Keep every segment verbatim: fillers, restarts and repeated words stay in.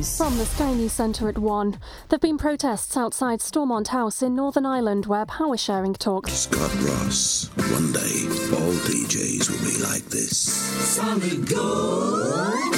From the Sky News Centre at one, there have been protests outside Stormont House in Northern Ireland where power sharing talks. Scott Ross, one day all D Js will be like this. Solid Gold.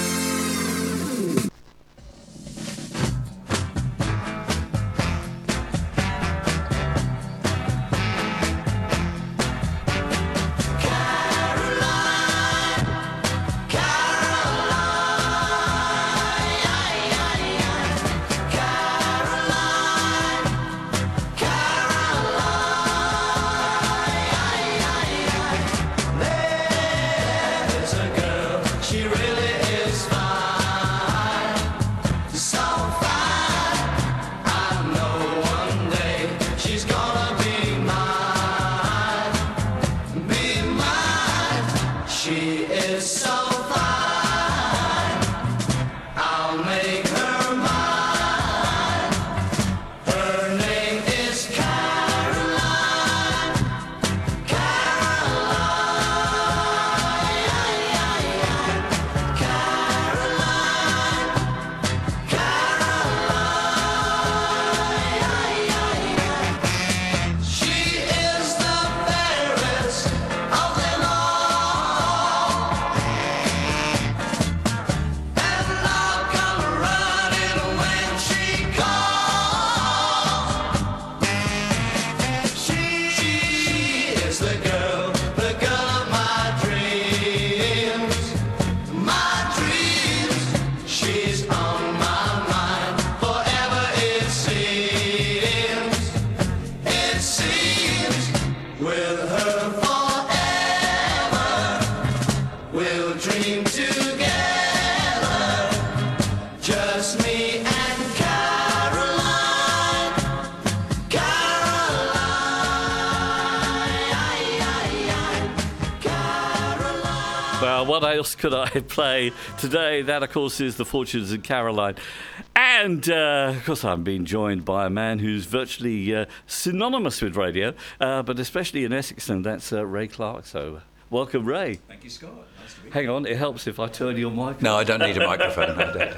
What else could I play today? That, of course, is The Fortunes of Caroline. And, uh, of course, I'm being joined by a man who's virtually uh, synonymous with radio, uh, but especially in Essex, and that's uh, Ray Clark. So, welcome, Ray. Thank you, Scott. Nice to be here. Hang on, it helps if I turn your mic. No, I don't need a microphone.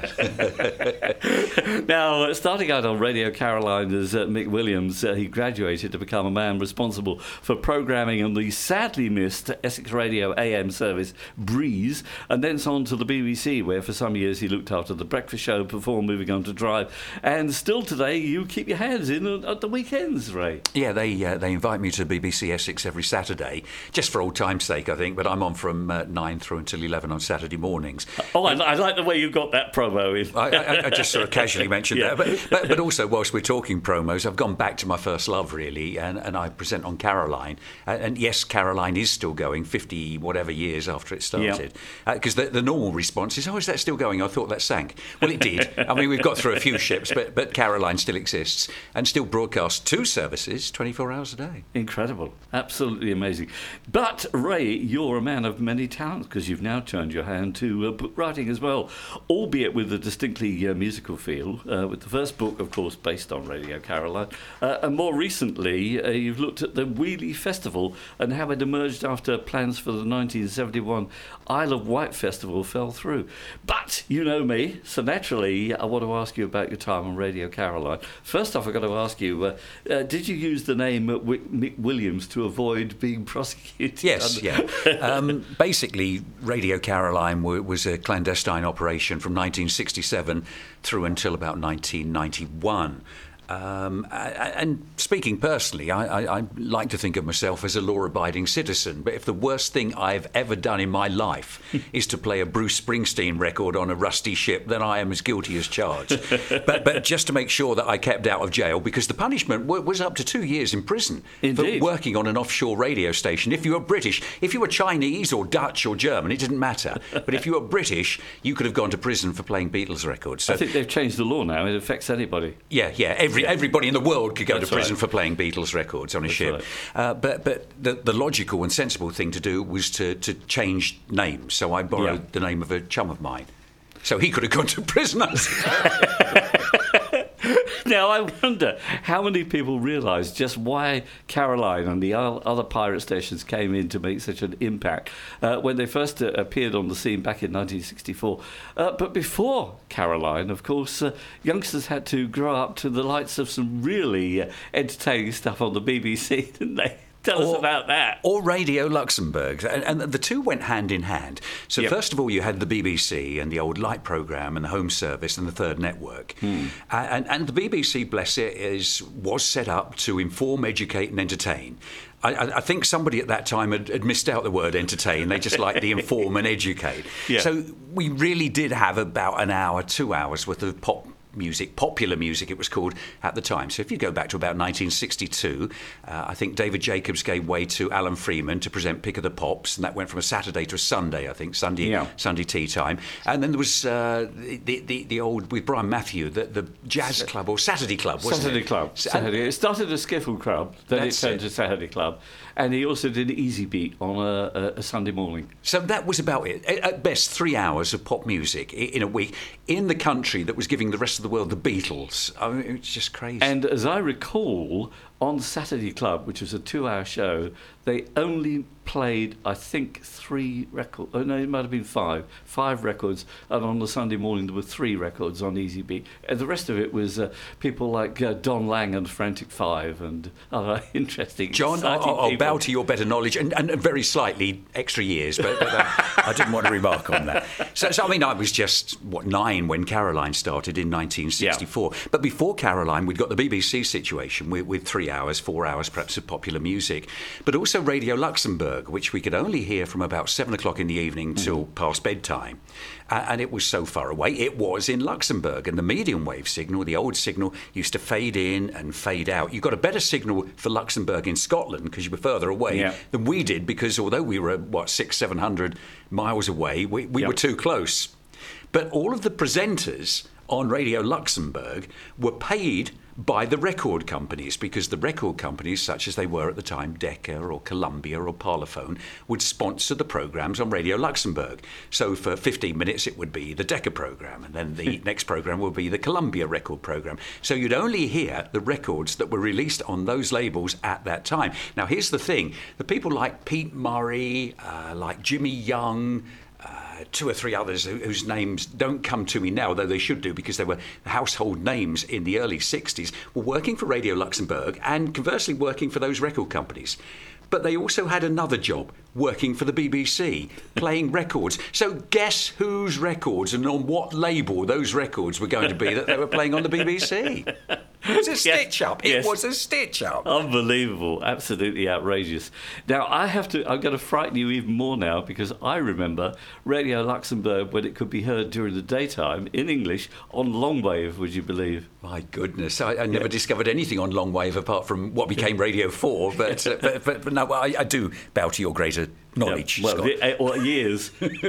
Now, starting out on Radio Caroline as uh, Mick Williams, uh, he graduated to become a man responsible for programming on the sadly missed Essex Radio A M service Breeze, and then on to the B B C, where for some years he looked after the breakfast show before moving on to Drive. And still today, you keep your hands in at the weekends, Ray. Yeah, they uh, they invite me to B B C Essex every Saturday, just for old time's sake, I think, but I'm on from uh, nine through until eleven on Saturday mornings. Oh, I, I like the way you got that promo in. I, I, I just sort of casually mentioned Yeah. that. But, but, but also, whilst we're talking promos, I've gone back to my first love, really, and, and I present on Caroline. And, and yes, Caroline is still going fifty whatever years after it started. Because yeah. uh, the, the normal response is, oh, is that still going? I thought that sank. Well, it did. I mean, we've got through a few ships, but, but Caroline still exists and still broadcasts two services twenty-four hours a day. Incredible. Absolutely amazing. But, Ray, you're a man of many talents, because you've now turned your hand to uh, book writing as well, albeit with a distinctly uh, musical feel, uh, with the first book, of course, based on Radio Caroline. Uh, and more recently, uh, you've looked at the Wheelie Festival and how it emerged after plans for the nineteen seventy-one Isle of Wight Festival fell through. But you know me, so naturally I want to ask you about your time on Radio Caroline. First off, I've got to ask you, uh, uh, did you use the name uh, w- Mick Williams to avoid being prosecuted? Yes, yeah. Um, basically, Radio Caroline w- was a clandestine operation from nineteen sixty-seven through until about nineteen ninety-one. Um, and speaking personally, I, I, I like to think of myself as a law-abiding citizen, but if the worst thing I've ever done in my life is to play a Bruce Springsteen record on a rusty ship, then I am as guilty as charged. but, but just to make sure that I kept out of jail, because the punishment w- was up to two years in prison. Indeed. For working on an offshore radio station. If you were British, if you were Chinese or Dutch or German, it didn't matter. But if you were British, you could have gone to prison for playing Beatles records. So, I think they've changed the law now. It affects anybody. Yeah, yeah. Every, Everybody in the world could go That's to prison right. for playing Beatles records on a That's ship. right. Uh, but but the, the logical and sensible thing to do was to, to change names. So I borrowed Yeah. the name of a chum of mine. So he could have gone to prison. Now, I wonder how many people realise just why Caroline and the other pirate stations came in to make such an impact uh, when they first uh, appeared on the scene back in nineteen sixty-four. Uh, but before Caroline, of course, uh, youngsters had to grow up to the likes of some really uh, entertaining stuff on the B B C, didn't they? Tell or, us about that. Or Radio Luxembourg. And, and the two went hand in hand. So yep. First of all, you had the B B C and the old Light programme and the Home Service and the Third Network. Hmm. And, and the B B C, bless it, is, was set up to inform, educate and entertain. I, I think somebody at that time had, had missed out the word entertain. They just liked the inform and educate. Yeah. So we really did have about an hour, two hours worth of pop music, popular music it was called at the time. So if you go back to about nineteen sixty-two, uh, I think David Jacobs gave way to Alan Freeman to present Pick of the Pops, and that went from a Saturday to a Sunday, I think, Sunday yeah. Sunday tea time. And then there was uh, the, the the old, with Brian Matthew, the, the Jazz Club, or Saturday Club, wasn't Saturday it? Club. Saturday. It started as Skiffle Club, then it turned it. to Saturday Club. And he also did Easy Beat on a, a, a Sunday morning. So that was about it. At best, three hours of pop music in a week in the country that was giving the rest of the world the Beatles. I mean, it's just crazy. And as I recall, on Saturday Club, which was a two-hour show, they only played, I think, three records. Oh, no, it might have been five. Five records. And on the Sunday morning, there were three records on Easy Beat. And the rest of it was uh, people like uh, Don Lang and Frantic Five and other interesting, John, I'll, I'll bow to your better knowledge and, and very slightly extra years, but, but uh, I didn't want to remark on that. So, so, I mean, I was just, what, nine when Caroline started in nineteen sixty-four. Yeah. But before Caroline, we'd got the B B C situation with, with three hours, four hours perhaps of popular music, but also Radio Luxembourg, which we could only hear from about seven o'clock in the evening till mm. past bedtime. Uh, and it was so far away. It was in Luxembourg, and the medium wave signal, the old signal, used to fade in and fade out. You got a better signal for Luxembourg in Scotland because you were further away yeah. than we did, because although we were, what, six, seven hundred miles away, we, we yep. were too close. But all of the presenters on Radio Luxembourg were paid by the record companies, because the record companies, such as they were at the time, Decca or Columbia or Parlophone, would sponsor the programmes on Radio Luxembourg. So for fifteen minutes it would be the Decca programme, and then the next programme would be the Columbia record programme. So you'd only hear the records that were released on those labels at that time. Now here's the thing, the people like Pete Murray, uh, like Jimmy Young, Uh, two or three others whose names don't come to me now, though they should do because they were household names in the early sixties, were working for Radio Luxembourg and conversely working for those record companies. But they also had another job, working for the B B C, playing records. So guess whose records and on what label those records were going to be that they were playing on the B B C? It was a stitch-up. Yes. It yes. was a stitch-up. Unbelievable. Absolutely outrageous. Now, I have to, I'm going to frighten you even more now, because I remember Radio Luxembourg when it could be heard during the daytime in English on longwave, would you believe? My goodness. I, I never yeah. discovered anything on longwave apart from what became Radio four. But, uh, but, but, but no, I, I do bow to your greater knowledge, yeah, well, Scott. The, or years.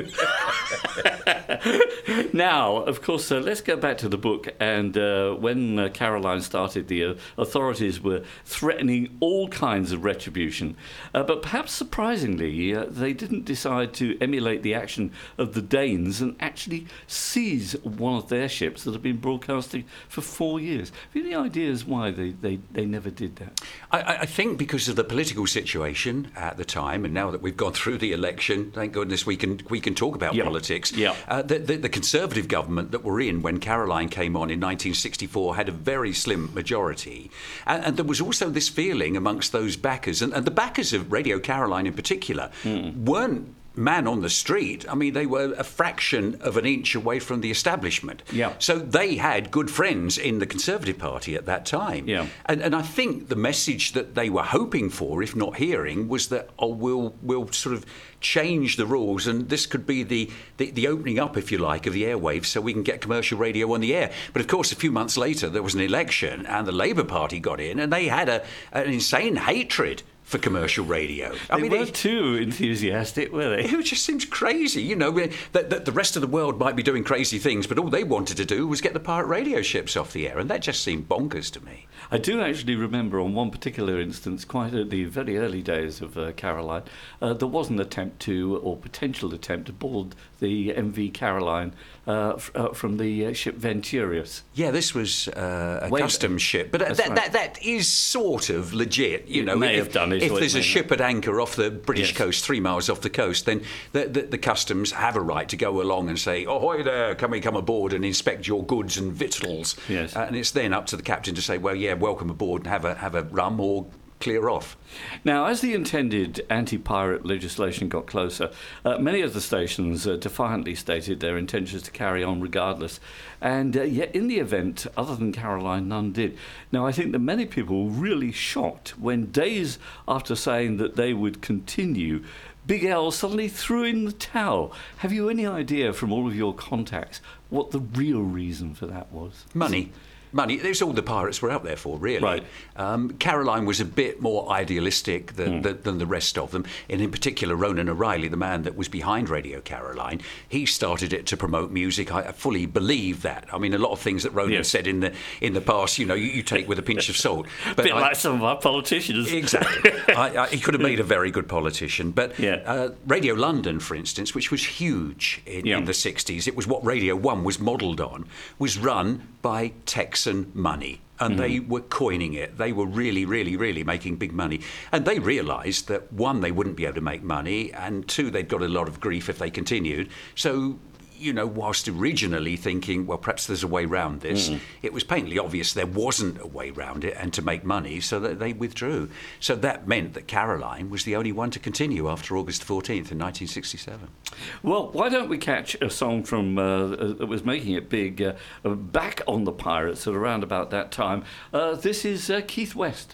Now, of course, uh, let's go back to the book. And uh, when uh, Caroline started, the uh, authorities were threatening all kinds of retribution. Uh, but perhaps surprisingly, uh, they didn't decide to emulate the action of the Danes and actually seize one of their ships that had been broadcasting for four years. Have you any ideas why they, they, they never did that? I, I think because of the political situation at the time, and now that we've gone through the election, thank goodness we can we can talk about yep. politics. Yep. Uh, the, the, the Conservative government that were in when Caroline came on in nineteen sixty-four had a very slim majority. And, and there was also this feeling amongst those backers, and, and the backers of Radio Caroline in particular, mm. weren't man on the street. I mean, they were a fraction of an inch away from the establishment. Yeah. So they had good friends in the Conservative Party at that time. Yeah. And, and I think the message that they were hoping for, if not hearing, was that, oh, we'll, we'll sort of change the rules, and this could be the, the, the opening up, if you like, of the airwaves so we can get commercial radio on the air. But of course, a few months later, there was an election and the Labour Party got in, and they had a, an insane hatred for commercial radio. They I mean, weren't it, too enthusiastic, were they? it just seems crazy, you know, that, that the rest of the world might be doing crazy things, but all they wanted to do was get the pirate radio ships off the air, and that just seemed bonkers to me. I do actually remember on one particular instance, quite at the very early days of uh, Caroline, uh, there was an attempt to, or potential attempt to board the M V Caroline uh, f- uh, from the uh, ship Venturius. Yeah, this was uh, a Wait, custom ship, but that, that's right. that that is sort of legit. You It know, may if, have done it, if or it there's a may ship at anchor off the British Yes. coast, three miles off the coast, then the, the, the customs have a right to go along and say, "Ahoy there! Can we come aboard and inspect your goods and victuals?" Yes. Uh, and it's then up to the captain to say, "Well, yeah, welcome aboard and have a have a rum or clear off." Now, as the intended anti-pirate legislation got closer, uh, many of the stations uh, defiantly stated their intentions to carry on regardless. And uh, yet, in the event, other than Caroline, none did. Now, I think that many people were really shocked when days after saying that they would continue, Big L suddenly threw in the towel. Have you any idea from all of your contacts what the real reason for that was? Money. Money. It's all the pirates were out there for, really. Right. Um, Caroline was a bit more idealistic than, Mm. than, than the rest of them. And in particular, Ronan O'Reilly, the man that was behind Radio Caroline, he started it to promote music. I, I fully believe that. I mean, a lot of things that Ronan Yes. said in the in the past, you know, you, you take with a pinch of salt. A But bit I- like some of our politicians. Exactly. I, I, he could have made a very good politician. But Yeah. uh, Radio London, for instance, which was huge in, Yeah. in the sixties, it was what Radio one was modelled on, was run by Texan money. And they were coining it. They were really, really, really making big money. And they realised that, one, they wouldn't be able to make money, and two, they'd got a lot of grief if they continued. So, you know, whilst originally thinking, well, perhaps there's a way round this, Mm. it was painfully obvious there wasn't a way round it and to make money, so that they withdrew. So that meant that Caroline was the only one to continue after August fourteenth in nineteen sixty-seven. Well, why don't we catch a song from uh, that was making it big uh, back on the Pirates at around about that time. Uh, this is uh, Keith West.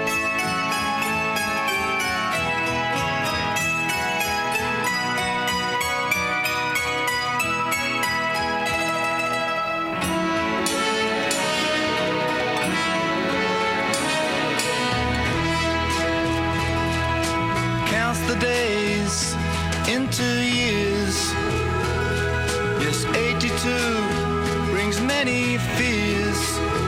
Counts the days into years. Yes, eighty-two brings many fears.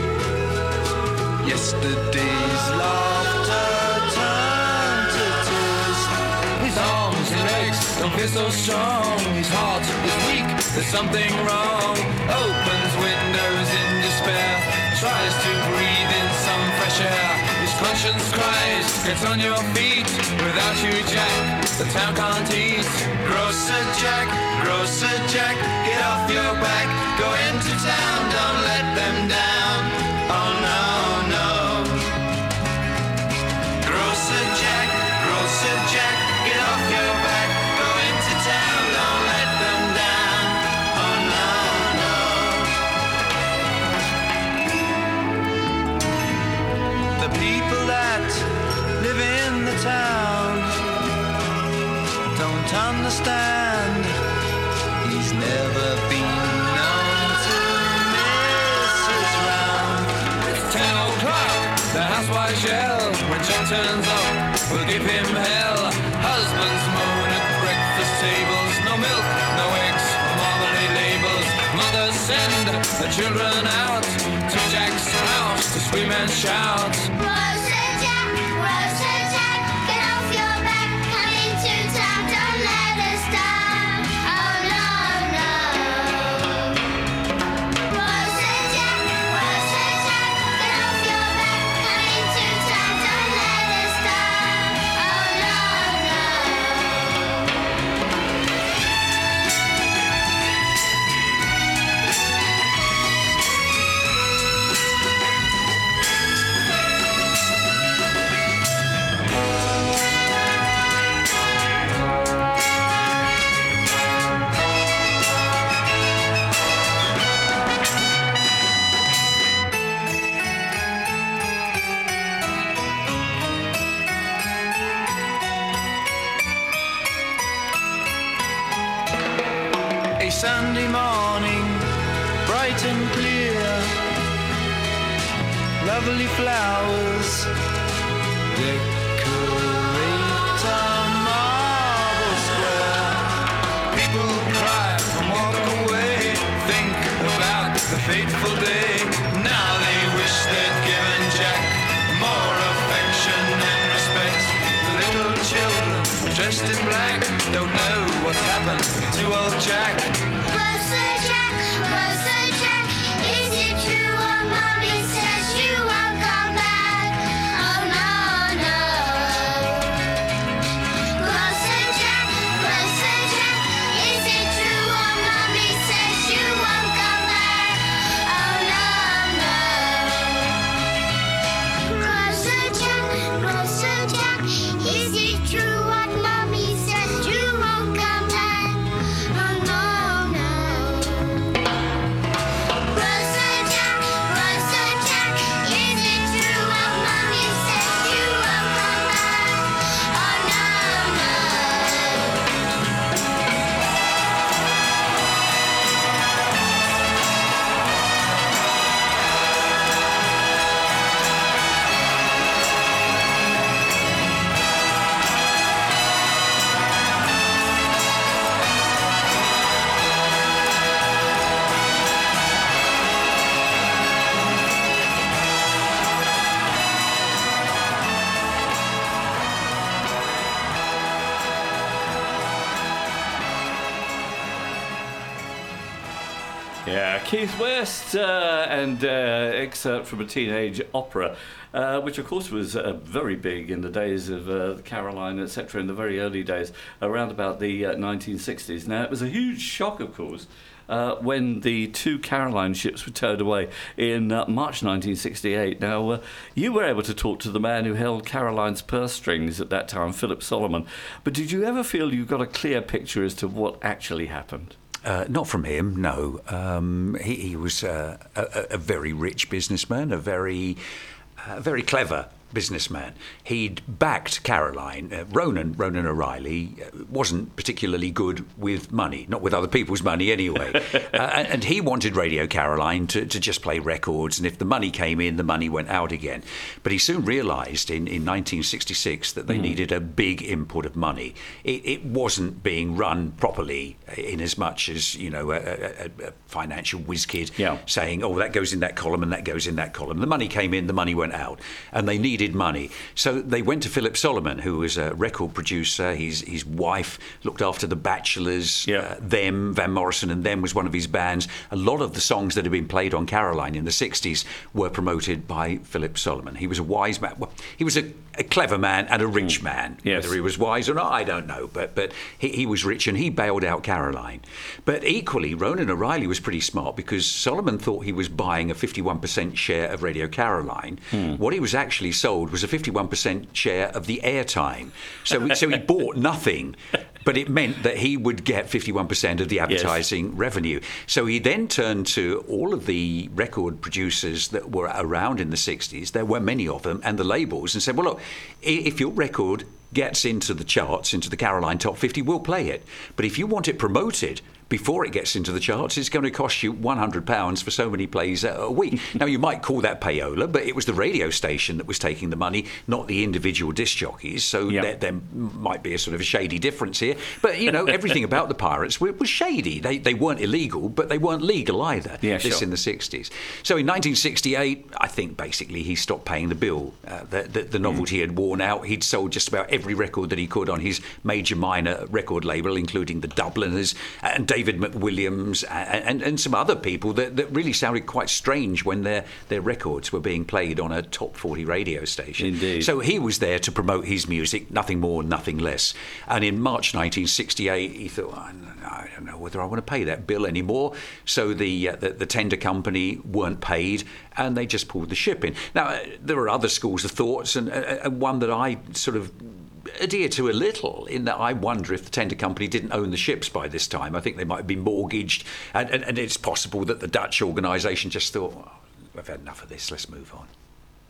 Yesterday's laughter turned to tears. His arms and legs don't feel so strong. His heart is weak, there's something wrong. Opens windows in despair, tries to breathe in some fresh air. His conscience cries, get on your feet. Without you, Jack, the town can't eat. Grocer Jack, Grocer Jack, get off your back. Go into town, don't let them down. Oh no, no. Grocer Jack, Grocer Jack, get off your back. Go into town, don't let them down. Oh no, no. The people that live in the town don't understand. He's never been known to miss his round. It's ten o'clock, the housewives yell. When John turns up, we'll give him hell. Husbands moan at breakfast tables. No milk, no eggs, marmalade labels. Mothers send the children out to Jack's house to scream and shout. Grocer Jack, Grocer Jack, get off your back, come into town, don't let us down. Oh no, no. Grocer Jack, Grocer Jack, get off your back, come into town, don't let us down. Oh no, no. A Sunday morning, bright and clear, lovely flowers decorate a marble square. People cry and walk away, think about the fateful day. Now they wish they'd given Jack more affection and respect. The little children dressed in black don't know what's happened to old Jack. Closer, Jack, closer, Jack. Is it true what Mommy says you won't come back? Oh no, no. Closer, Jack, closer, Jack. Is it true what Mommy says you won't come back? Oh no, no. Closer, Jack, closer, Jack. Is it true what Mommy says you won't come back? Oh no, no. Closer, Jack, closer, Jack. Is it true what Mommy says you won't come back? Oh no, no. Yeah, Keith West uh, and uh, excerpt from a teenage opera, uh, which of course was uh, very big in the days of uh, Caroline, et cetera, in the very early days, around about the uh, nineteen sixties. Now, it was a huge shock, of course, uh, when the two Caroline ships were towed away in uh, March nineteen sixty-eight. Now, uh, you were able to talk to the man who held Caroline's purse strings at that time, Philip Solomon, but did you ever feel you got a clear picture as to what actually happened? Uh, not from him, no. Um, he, he was uh, a, a very rich businessman, a very, uh, very clever businessman. He'd backed Caroline. Uh, Ronan, Ronan O'Reilly, uh, wasn't particularly good with money, not with other people's money anyway. uh, and, and he wanted Radio Caroline to, to just play records, and if the money came in, the money went out again. But he soon realised in, in nineteen sixty-six that they mm. needed a big input of money. It, it wasn't being run properly in as much as, you know, a, a, a financial whiz kid yeah. saying, oh, that goes in that column and that goes in that column. The money came in, the money went out, and they needed money. So they went to Philip Solomon, who was a record producer. His his wife looked after the Bachelors, yeah. uh, Them, Van Morrison and Them was one of his bands. A lot of the songs that had been played on Caroline in the sixties were promoted by Philip Solomon. He was a wise man. Well, he was a, a clever man and a rich mm. man. Yes. Whether he was wise or not, I don't know. But but he, he was rich and he bailed out Caroline. But equally, Ronan O'Reilly was pretty smart because Solomon thought he was buying a fifty-one percent share of Radio Caroline. Mm. What he was actually sold was a fifty-one percent share of the airtime. So, so he bought nothing, but it meant that he would get fifty-one percent of the advertising yes. revenue. So he then turned to all of the record producers that were around in the sixties, there were many of them, and the labels, and said, well, look, if your record gets into the charts, into the Caroline Top fifty, we'll play it. But if you want it promoted before it gets into the charts, it's going to cost you one hundred pounds for so many plays a week. Now, you might call that payola, but it was the radio station that was taking the money, not the individual disc jockeys. So yep. there, there might be a sort of a shady difference here. But, you know, everything about the Pirates was, was shady. They they weren't illegal, but they weren't legal either. Yeah, this sure. in the sixties. So in nineteen sixty-eight, I think basically he stopped paying the bill. Uh, the, the, the novelty mm. had worn out. He'd sold just about every record that he could on his major minor record label, including the Dubliners and David McWilliams and, and, and some other people that, that really sounded quite strange when their, their records were being played on a top forty radio station. Indeed. So he was there to promote his music, nothing more, nothing less. And in March nineteen sixty-eight, he thought, I don't know whether I want to pay that bill anymore. So the, uh, the, the tender company weren't paid, and they just pulled the ship in. Now, uh, there are other schools of thoughts, and, uh, and one that I sort of adhere to a little, in that I wonder if the tender company didn't own the ships by this time. I think they might have been mortgaged, and, and, and it's possible that the Dutch organisation just thought, well, we've had enough of this, let's move on.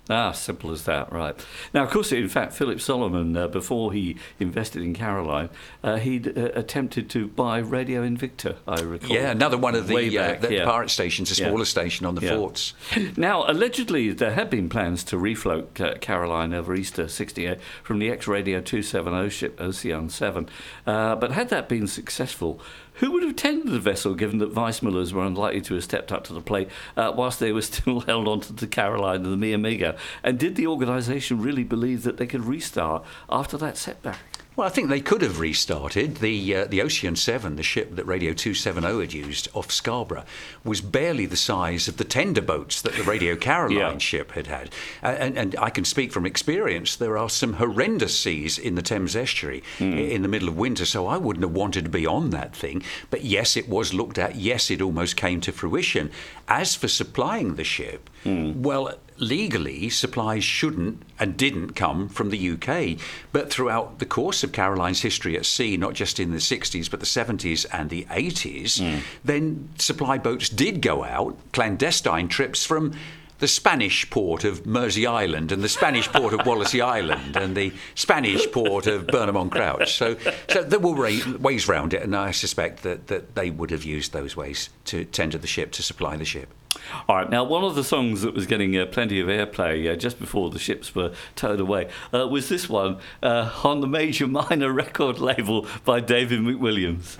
Ah, simple as that, right. Now, of course, in fact, Philip Solomon, uh, before he invested in Caroline, uh, he'd uh, attempted to buy Radio Invicta, I recall. Yeah, another one of the, Way uh, back, the yeah. pirate stations, a smaller Yeah. station on the Yeah. forts. Now, allegedly, there had been plans to refloat uh, Caroline over Easter sixty-eight from the ex-Radio two seventy ship Ocean seven. Uh, but had that been successful, who would have tended the vessel, given that Weissmullers were unlikely to have stepped up to the plate uh, whilst they were still held on to the Caroline and the Mia Amiga? And did the organisation really believe that they could restart after that setback? Well, I think they could have restarted. The uh, the Ocean seven, the ship that Radio two seventy had used off Scarborough, was barely the size of the tender boats that the Radio Caroline Yeah. ship had had. Uh, and, and I can speak from experience, there are some horrendous seas in the Thames estuary Mm. i- in the middle of winter, so I wouldn't have wanted to be on that thing. But yes, it was looked at. Yes, it almost came to fruition. As for supplying the ship, Mm. well, legally, supplies shouldn't and didn't come from the U K. But throughout the course of Caroline's history at sea, not just in the sixties, but the seventies and the eighties, then supply boats did go out, clandestine trips from the Spanish port of Mersey Island and the Spanish port of Wallasey Island and the Spanish port of Burnham-on-Crouch. So, so there were ra- ways round it, and I suspect that, that they would have used those ways to tender the ship, to supply the ship. All right, now one of the songs that was getting uh, plenty of airplay uh, just before the ships were towed away uh, was this one uh, on the Major Minor record label by David McWilliams.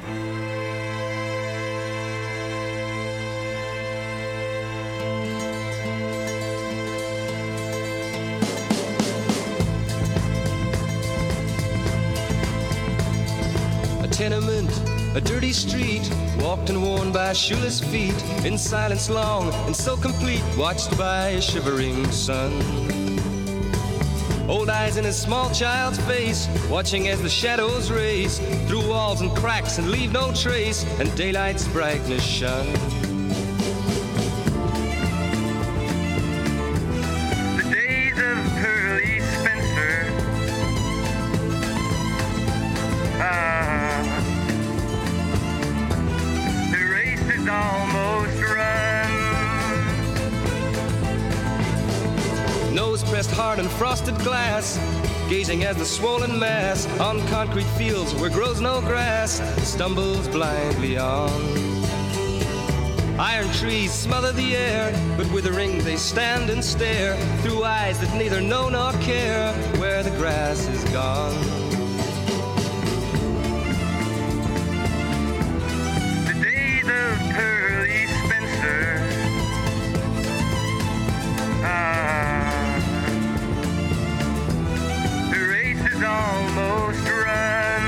A tenement, a dirty street, walked and worn by shoeless feet, in silence long and so complete, watched by a shivering sun. Old eyes in a small child's face, watching as the shadows race through walls and cracks and leave no trace, and daylight's brightness shone. The days of Pearly Spencer. Ah, the race is almost run. Nose pressed hard on frosted glass, gazing as the swollen mass on concrete fields where grows no grass stumbles blindly on. Iron trees smother the air, but withering they stand and stare through eyes that neither know nor care where the grass is gone. The days of Pearly Spencer. Ah, the race is almost run.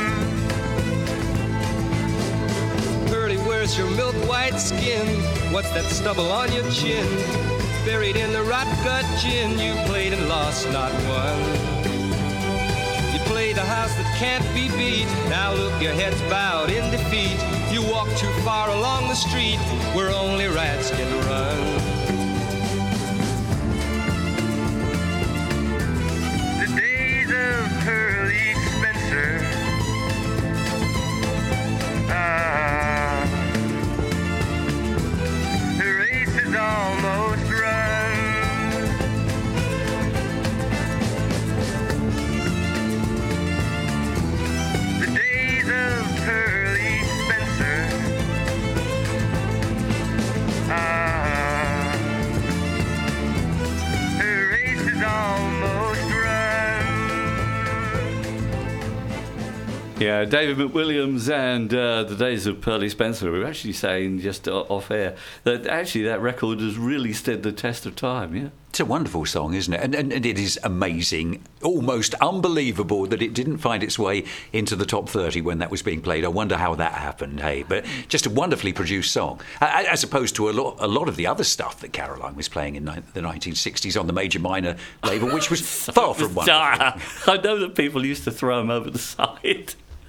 Pearly, where's your milk white skin? What's that stubble on your chin? Buried in the rot gut gin, you played and lost, not won. You play the house that can't be beat. Now look, your head's bowed in defeat. You walk too far along the street where only rats can run. The days of Pearly Spencer. Ah, the race is almost run. The days of Pearly Spencer. Ah, the race is almost run. Yeah, David McWilliams and uh, the days of Pearly Spencer. We were actually saying just uh, off air that actually that record has really stood the test of time, yeah? It's a wonderful song, isn't it? And, and, and it is amazing, almost unbelievable that it didn't find its way into the top thirty when that was being played. I wonder how that happened, hey? But just a wonderfully produced song, A- as opposed to a lot, a lot of the other stuff that Caroline was playing in ni- the nineteen sixties on the Major Minor label, which was far from wonderful. I know that people used to throw them over the side.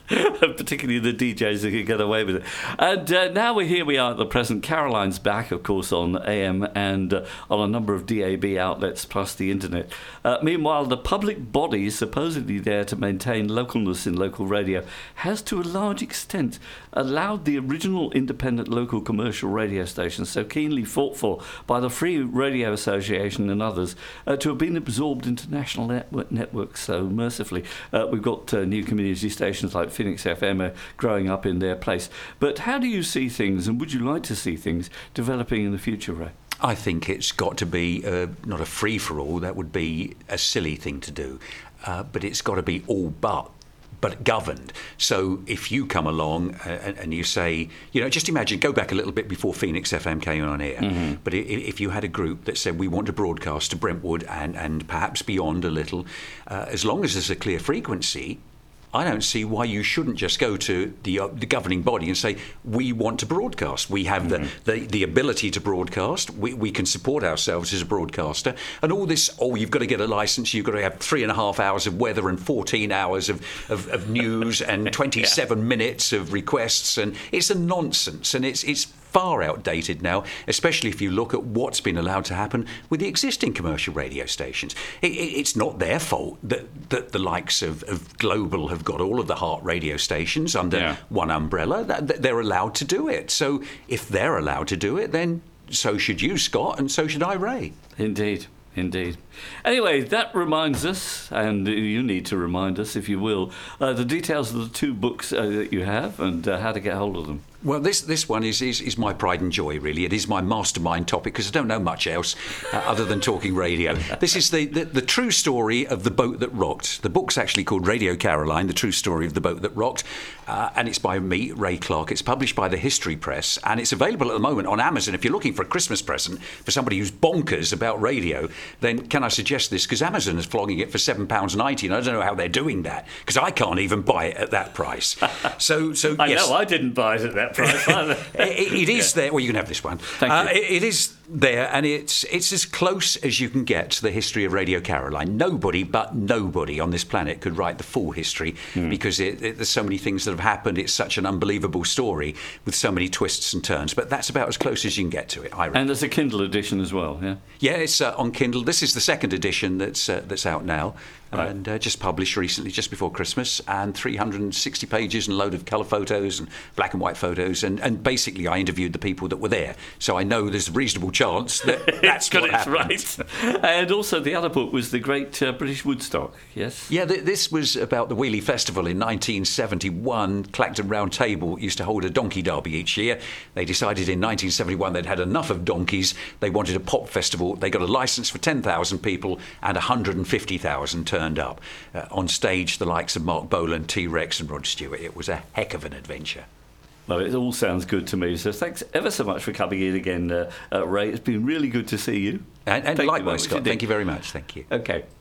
particularly the D Js that can get away with it. And uh, now we're here, we are at the present. Caroline's back, of course, on A M and uh, on a number of D A B outlets, plus the internet. Uh, meanwhile, the public body, supposedly there to maintain localness in local radio, has to a large extent allowed the original independent local commercial radio stations, so keenly fought for by the Free Radio Association and others, uh, to have been absorbed into national network networks so mercifully. Uh, we've got uh, new community stations like Phoenix F M are growing up in their place. But how do you see things, and would you like to see things developing in the future, Ray? I think it's got to be uh, not a free-for-all. That would be a silly thing to do. Uh, but it's got to be all but. but governed. So if you come along and, and you say, you know, just imagine, go back a little bit before Phoenix F M came on air, mm-hmm. but if you had a group that said we want to broadcast to Brentwood and, and perhaps beyond a little, uh, as long as there's a clear frequency, I don't see why you shouldn't just go to the uh, the governing body and say, we want to broadcast. We have mm-hmm. the, the, the ability to broadcast. We, we can support ourselves as a broadcaster. And all this, oh, you've got to get a licence, you've got to have three and a half hours of weather and fourteen hours of, of, of news and twenty-seven yeah. minutes of requests. And it's a nonsense. And it's it's far outdated now, especially if you look at what's been allowed to happen with the existing commercial radio stations. It, it, it's not their fault that, that the likes of, of Global have got all of the Heart radio stations under yeah. one umbrella. That, they're allowed to do it. So if they're allowed to do it, then so should you, Scott, and so should I, Ray. Indeed. Indeed. Anyway, that reminds us, and you need to remind us, if you will, uh, the details of the two books uh, that you have and uh, how to get hold of them. Well, this this one is, is, is my pride and joy, really. It is my mastermind topic, because I don't know much else uh, other than talking radio. This is the, the, the true story of the boat that rocked. The book's actually called Radio Caroline, The True Story of the Boat That Rocked, uh, and it's by me, Ray Clark. It's published by the History Press, and it's available at the moment on Amazon. If you're looking for a Christmas present for somebody who's bonkers about radio, then can I suggest this? Because Amazon is flogging it for seven pounds ninety, and I don't know how they're doing that, because I can't even buy it at that price. So, so I yes. know, I didn't buy it at that price either. it, it is yeah. there. Well, you can have this one. Thank uh, you. It, it is there, and it's it's as close as you can get to the history of Radio Caroline. Nobody but nobody on this planet could write the full history, mm. because it, it, there's so many things that have happened. It's such an unbelievable story with so many twists and turns. But that's about as close as you can get to it, I reckon. And there's a Kindle edition as well, yeah? Yeah, it's uh, on Kindle. This is the second edition that's uh, that's out now. Right. And uh, just published recently, just before Christmas, and three hundred sixty pages and a load of colour photos and black and white photos, and, and basically I interviewed the people that were there, so I know there's a reasonable chance that that's got what it happened. Right. And also the other book was the Great uh, British Woodstock, yes? Yeah, th- this was about the Wheelie Festival in nineteen seventy-one. Clacton Round Table used to hold a donkey derby each year. They decided in nineteen seventy-one they'd had enough of donkeys. They wanted a pop festival. They got a licence for ten thousand people, and one hundred fifty thousand turned up. Uh, on stage, the likes of Mark Bolan, T-Rex and Rod Stewart. It was a heck of an adventure. Well, it all sounds good to me. So thanks ever so much for coming in again, uh, uh, Ray. It's been really good to see you. And, and Thank likewise, you Scott. Thank you very much. Thank you. Okay.